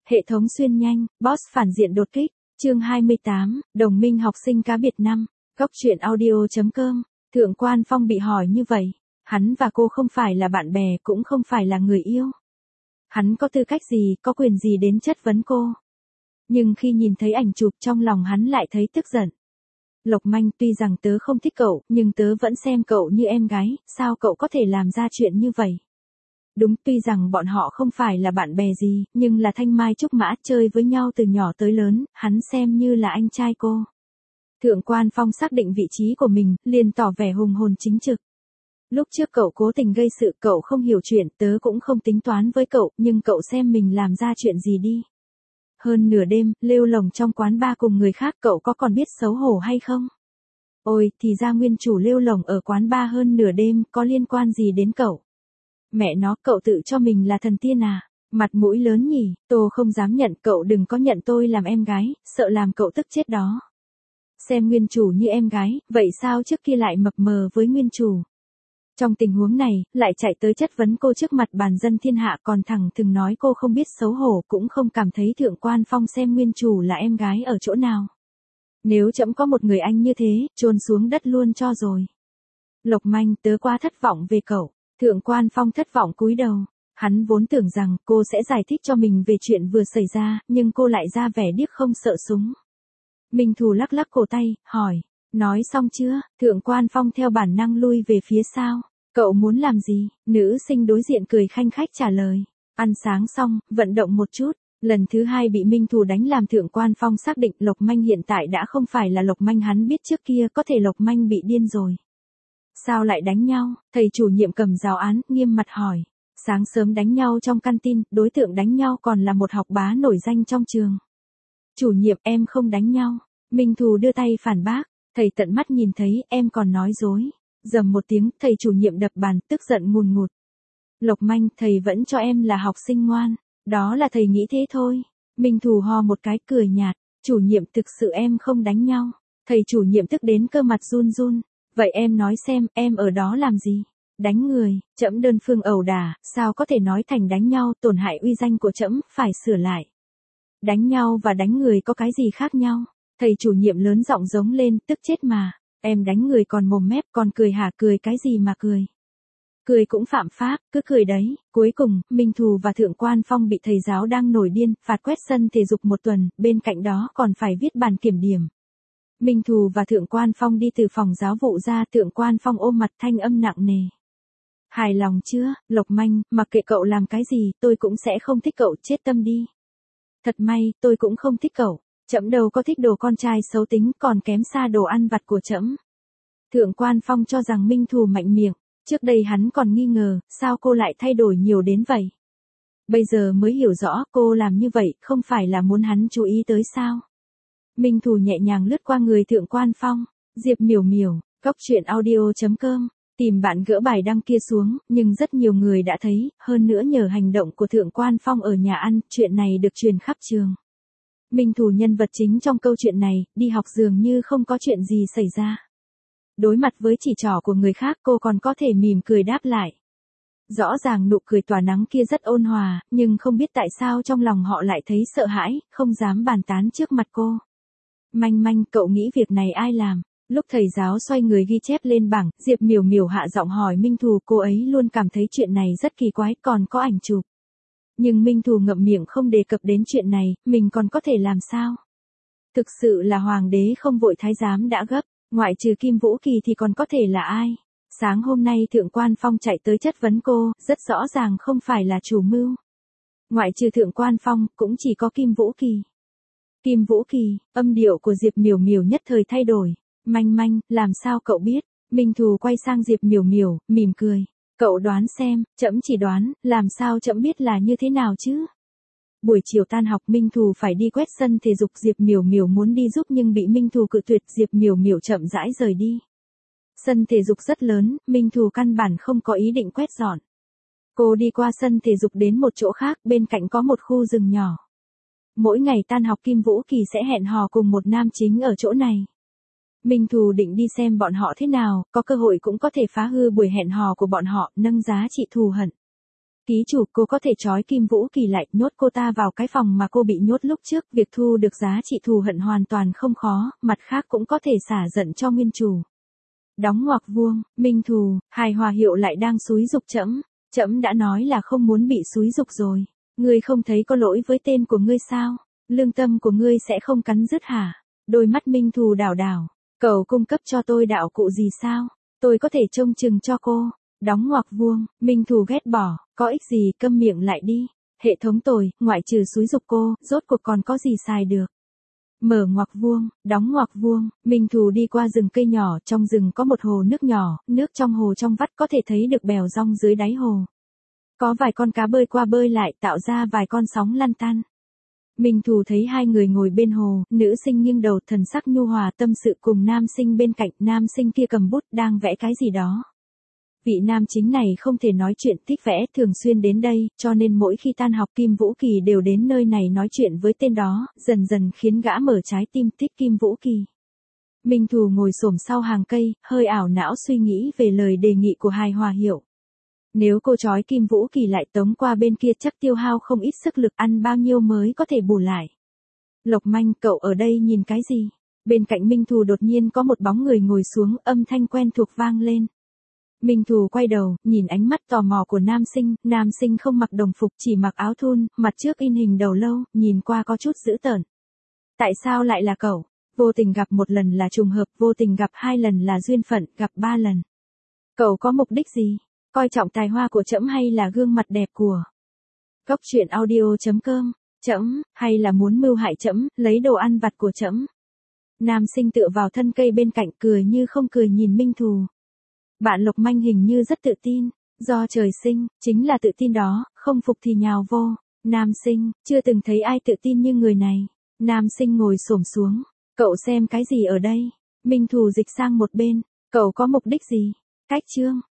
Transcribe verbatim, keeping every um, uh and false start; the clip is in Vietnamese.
Hệ thống xuyên nhanh, boss phản diện đột kích, chương hai mươi tám, đồng minh học sinh cá biệt năm, góc truyện audio chấm com, Thượng Quan Phong bị hỏi như vậy, hắn và cô không phải là bạn bè cũng không phải là người yêu. Hắn có tư cách gì, có quyền gì đến chất vấn cô. Nhưng khi nhìn thấy ảnh chụp trong lòng hắn lại thấy tức giận. Lộc Manh, tuy rằng tớ không thích cậu, nhưng tớ vẫn xem cậu như em gái, sao cậu có thể làm ra chuyện như vậy? Đúng, tuy rằng bọn họ không phải là bạn bè gì, nhưng là thanh mai trúc mã, chơi với nhau từ nhỏ tới lớn, hắn xem như là anh trai cô. Thượng Quan Phong xác định vị trí của mình, liền tỏ vẻ hùng hồn chính trực. Lúc trước cậu cố tình gây sự, cậu không hiểu chuyện, tớ cũng không tính toán với cậu, nhưng cậu xem mình làm ra chuyện gì đi. Hơn nửa đêm, lêu lồng trong quán bar cùng người khác, cậu có còn biết xấu hổ hay không? Ôi, thì ra nguyên chủ lêu lồng ở quán bar hơn nửa đêm, có liên quan gì đến cậu? Mẹ nó, cậu tự cho mình là thần tiên à? Mặt mũi lớn nhỉ, tôi không dám nhận, cậu đừng có nhận tôi làm em gái, sợ làm cậu tức chết đó. Xem nguyên chủ như em gái, vậy sao trước kia lại mập mờ với nguyên chủ? Trong tình huống này, lại chạy tới chất vấn cô trước mặt bàn dân thiên hạ, còn thẳng thừng nói cô không biết xấu hổ, cũng không cảm thấy Thượng Quan Phong xem nguyên chủ là em gái ở chỗ nào. Nếu trẫm có một người anh như thế, chôn xuống đất luôn cho rồi. Lộc Manh, tớ quá thất vọng về cậu. Thượng Quan Phong thất vọng cúi đầu. Hắn vốn tưởng rằng cô sẽ giải thích cho mình về chuyện vừa xảy ra, nhưng cô lại ra vẻ điếc không sợ súng. Minh Thù lắc lắc cổ tay, hỏi. Nói xong chưa? Thượng Quan Phong theo bản năng lui về phía sau. Cậu muốn làm gì? Nữ sinh đối diện cười khanh khách trả lời. Ăn sáng xong, vận động một chút. Lần thứ hai bị Minh Thù đánh làm Thượng Quan Phong xác định Lộc Manh hiện tại đã không phải là Lộc Manh hắn biết trước kia, có thể Lộc Manh bị điên rồi. Sao lại đánh nhau? Thầy chủ nhiệm cầm giáo án, nghiêm mặt hỏi. Sáng sớm đánh nhau trong căn tin, đối tượng đánh nhau còn là một học bá nổi danh trong trường. Chủ nhiệm, em không đánh nhau. Minh Thù đưa tay phản bác. Thầy tận mắt nhìn thấy, em còn nói dối. Dầm một tiếng, thầy chủ nhiệm đập bàn, tức giận ngùn ngụt. Lộc Manh, thầy vẫn cho em là học sinh ngoan. Đó là thầy nghĩ thế thôi. Minh Thù ho một cái cười nhạt. Chủ nhiệm, thực sự em không đánh nhau. Thầy chủ nhiệm tức đến cơ mặt run run. Vậy em nói xem, em ở đó làm gì? Đánh người, trẫm đơn phương ẩu đả, sao có thể nói thành đánh nhau, tổn hại uy danh của trẫm, phải sửa lại. Đánh nhau và đánh người có cái gì khác nhau? Thầy chủ nhiệm lớn giọng giống lên, tức chết mà. Em đánh người còn mồm mép, còn cười hả? Cười cái gì mà cười? Cười cũng phạm pháp, cứ cười đấy. Cuối cùng, Minh Thù và Thượng Quan Phong bị thầy giáo đang nổi điên, phạt quét sân thể dục một tuần, bên cạnh đó còn phải viết bàn kiểm điểm. Minh Thù và Thượng Quan Phong đi từ phòng giáo vụ ra, Thượng Quan Phong ôm mặt thanh âm nặng nề. Hài lòng chưa, Lộc Manh, mặc kệ cậu làm cái gì, tôi cũng sẽ không thích cậu, chết tâm đi. Thật may, tôi cũng không thích cậu. Trẫm đâu có thích đồ con trai xấu tính, còn kém xa đồ ăn vặt của trẫm. Thượng Quan Phong cho rằng Minh Thù mạnh miệng, trước đây hắn còn nghi ngờ, sao cô lại thay đổi nhiều đến vậy. Bây giờ mới hiểu rõ, cô làm như vậy, không phải là muốn hắn chú ý tới sao. Minh Thù nhẹ nhàng lướt qua người Thượng Quan Phong. Diệp Miểu Miểu, góc truyện audio chấm com, tìm bạn gỡ bài đăng kia xuống, nhưng rất nhiều người đã thấy, hơn nữa nhờ hành động của Thượng Quan Phong ở nhà ăn, chuyện này được truyền khắp trường. Minh Thù nhân vật chính trong câu chuyện này, đi học dường như không có chuyện gì xảy ra. Đối mặt với chỉ trỏ của người khác, cô còn có thể mỉm cười đáp lại. Rõ ràng nụ cười tỏa nắng kia rất ôn hòa, nhưng không biết tại sao trong lòng họ lại thấy sợ hãi, không dám bàn tán trước mặt cô. Manh Manh, cậu nghĩ việc này ai làm? Lúc thầy giáo xoay người ghi chép lên bảng, Diệp Miểu Miểu hạ giọng hỏi Minh Thù, cô ấy luôn cảm thấy chuyện này rất kỳ quái, còn có ảnh chụp. Nhưng Minh Thù ngậm miệng không đề cập đến chuyện này, mình còn có thể làm sao? Thực sự là hoàng đế không vội thái giám đã gấp, ngoại trừ Kim Vũ Kỳ thì còn có thể là ai? Sáng hôm nay Thượng Quan Phong chạy tới chất vấn cô, rất rõ ràng không phải là chủ mưu. Ngoại trừ Thượng Quan Phong, cũng chỉ có Kim Vũ Kỳ. Kim Vũ Kỳ, âm điệu của Diệp Miểu Miểu nhất thời thay đổi. Manh Manh, làm sao cậu biết? Minh Thù quay sang Diệp Miểu Miểu, mỉm cười. Cậu đoán xem, trẫm chỉ đoán, làm sao trẫm biết là như thế nào chứ? Buổi chiều tan học Minh Thù phải đi quét sân thể dục, Diệp Miểu Miểu muốn đi giúp nhưng bị Minh Thù cự tuyệt, Diệp Miểu Miểu chậm rãi rời đi. Sân thể dục rất lớn, Minh Thù căn bản không có ý định quét dọn. Cô đi qua sân thể dục đến một chỗ khác, bên cạnh có một khu rừng nhỏ. Mỗi ngày tan học Kim Vũ Kỳ sẽ hẹn hò cùng một nam chính ở chỗ này. Minh Thù định đi xem bọn họ thế nào, có cơ hội cũng có thể phá hư buổi hẹn hò của bọn họ, nâng giá trị thù hận. Ký chủ, cô có thể trói Kim Vũ Kỳ lại, nhốt cô ta vào cái phòng mà cô bị nhốt lúc trước, việc thu được giá trị thù hận hoàn toàn không khó, mặt khác cũng có thể xả giận cho nguyên chủ. Đóng ngoặc vuông, Minh Thù, Hài Hòa Hiệu lại đang xúi giục trẫm, trẫm đã nói là không muốn bị xúi giục rồi, ngươi không thấy có lỗi với tên của ngươi sao? Lương tâm của ngươi sẽ không cắn rứt hả? Đôi mắt Minh Thù đảo đảo, cậu cung cấp cho tôi đạo cụ gì sao? Tôi có thể trông chừng cho cô. Đóng ngoặc vuông, Minh Thù ghét bỏ, có ích gì, câm miệng lại đi. Hệ thống tồi, ngoại trừ xúi giục cô, rốt cuộc còn có gì xài được. Mở ngoặc vuông, đóng ngoặc vuông, Minh Thù đi qua rừng cây nhỏ, trong rừng có một hồ nước nhỏ, nước trong hồ trong vắt có thể thấy được bèo rong dưới đáy hồ. Có vài con cá bơi qua bơi lại tạo ra vài con sóng lăn tăn. Minh Thù thấy hai người ngồi bên hồ, nữ sinh nghiêng đầu thần sắc nhu hòa tâm sự cùng nam sinh bên cạnh, nam sinh kia cầm bút đang vẽ cái gì đó. Vị nam chính này không thể nói chuyện, thích vẽ, thường xuyên đến đây, cho nên mỗi khi tan học Kim Vũ Kỳ đều đến nơi này nói chuyện với tên đó, dần dần khiến gã mở trái tim thích Kim Vũ Kỳ. Minh Thù ngồi xổm sau hàng cây, hơi ảo não suy nghĩ về lời đề nghị của Hài Hòa Hiệu. Nếu cô trói Kim Vũ Kỳ lại tống qua bên kia chắc tiêu hao không ít sức lực, ăn bao nhiêu mới có thể bù lại. Lộc Manh, cậu ở đây nhìn cái gì? Bên cạnh Minh Thù đột nhiên có một bóng người ngồi xuống, âm thanh quen thuộc vang lên. Minh Thù quay đầu, nhìn ánh mắt tò mò của nam sinh, nam sinh không mặc đồng phục, chỉ mặc áo thun, mặt trước in hình đầu lâu, nhìn qua có chút dữ tợn. Tại sao lại là cậu? Vô tình gặp một lần là trùng hợp, vô tình gặp hai lần là duyên phận, gặp ba lần. Cậu có mục đích gì? Coi trọng tài hoa của trẫm hay là gương mặt đẹp của Cốc truyện audio chấm com, trẫm, hay là muốn mưu hại trẫm, lấy đồ ăn vặt của trẫm? Nam sinh tựa vào thân cây bên cạnh, cười như không cười nhìn Minh Thù. Bạn Lộc Manh hình như rất tự tin, do trời sinh, chính là tự tin đó, không phục thì nhào vô. Nam sinh, chưa từng thấy ai tự tin như người này. Nam sinh ngồi xổm xuống, cậu xem cái gì ở đây? Minh Thù dịch sang một bên, cậu có mục đích gì? Cách chương.